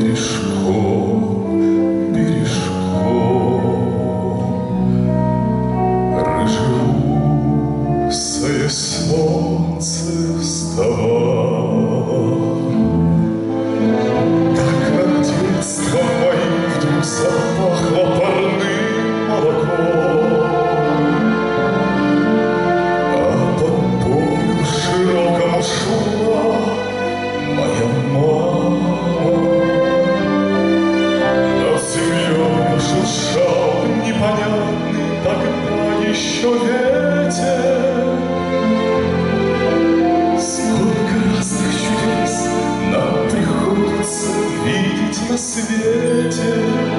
бережком, бережком рыжеусое солнце вставало. Так над детством моим вдруг запахло парным молоком, а по полю широкому шла моя мама. Над землей шуршал непонятный тогда еще ветер. Сколько разных чудес нам приходится видеть на свете.